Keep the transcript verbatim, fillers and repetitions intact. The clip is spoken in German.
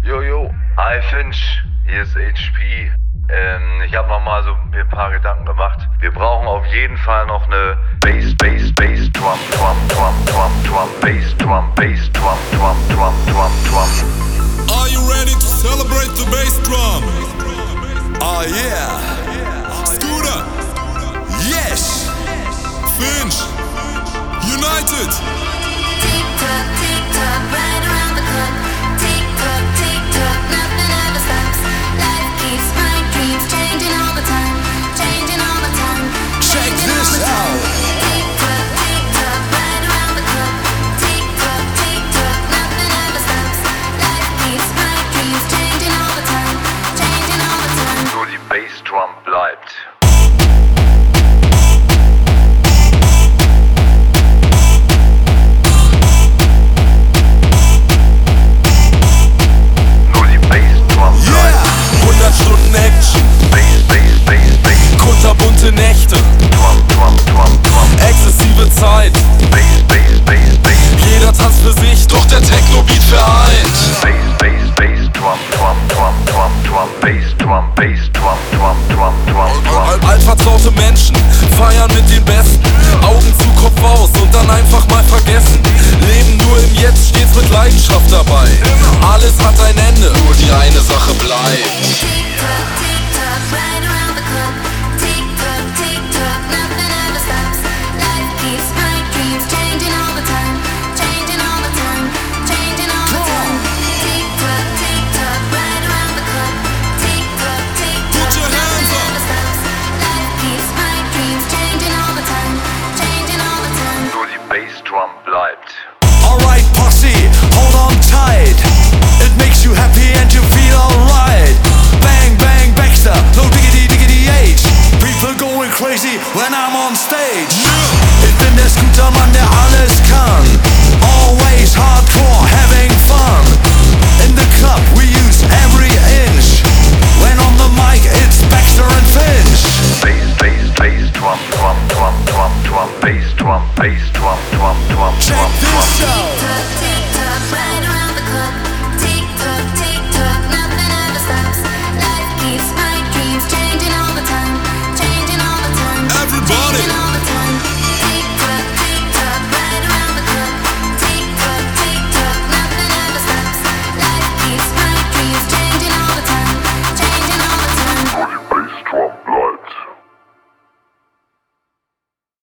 Jojo, hi Finch, hier ist H P. Ähm, ich habe nochmal so mir ein paar Gedanken gemacht. Wir brauchen auf jeden Fall noch eine Bass, Bass, Bass, Drum, Drum, Drum, Drum, Drum, Bass, Drum, Bass, Drum, Drum, Drum, Drum, Drum. Are you ready to celebrate the bass drum? Oh yeah. Scooter. Yes. Finch. United. Tick tock, tick tock, right around the clock. Tick tock, tick tock, nothing ever stops. Life keeps my dreams changing all the time, changing all the time. Check this out. Tick tock, tick tock, right around the clock. Tick tock, tick tock, nothing ever stops. Life keeps my dreams changing all the time, changing all the time. Nur die Bassdrum bleibt. Stunden Action, Bass, Bass, Bass, Bass, kunterbunte Nächte, Drum, Drum, Drum, Drum, exzessive Zeit. Bass, Bass, Bass, Bass, Jeder tanzt für sich, doch der Techno-Beat vereint. Bass, Bass, Bass, Drum, Drum, Drum, Drum, Drum, Bass, Drum, Bass, Drum, Drum, Drum, Drum, Drum. Altvertraute Menschen feiern mit den Besten. Augen zu, Kopf aus und dann einfach mal vergessen. Leben nur im Jetzt, stets mit Leidenschaft dabei. Alles hat ein Ende, nur die eine Sache bleibt. Tick tock, tick tock, right around the clock. Tick tock, tick tock, nothing ever stops. Life keeps my dreams changing all the time, changing all the time, changing all the time. Tick tock, tick tock, right around the clock. Tick tock, tick tock, Put your hands nothing up. ever stops. Life keeps my dreams changing all the time, changing all the time. Nur die Bassdrum bleibt. Alright, posse, hold on tight. It makes you happy and you feel alright. Bang, bang, Baxter, no diggity, diggity age. People going crazy when I'm on stage. Ich bin der Scootermann, der alles kann. Always hardcore, having fun. In the club we use every inch. When on the mic it's Baxter and Finch. Bass, Bass, Bass, Drum, Drum, Drum, Drum, Drum, Bass, Drum, Bass, Drum, Drum, Drum, Check Drum, this Drum. out. Tick tock, tick tock, right around